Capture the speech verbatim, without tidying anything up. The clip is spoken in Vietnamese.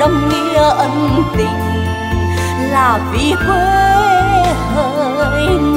đong nghĩa ân tình là vì quê hỡi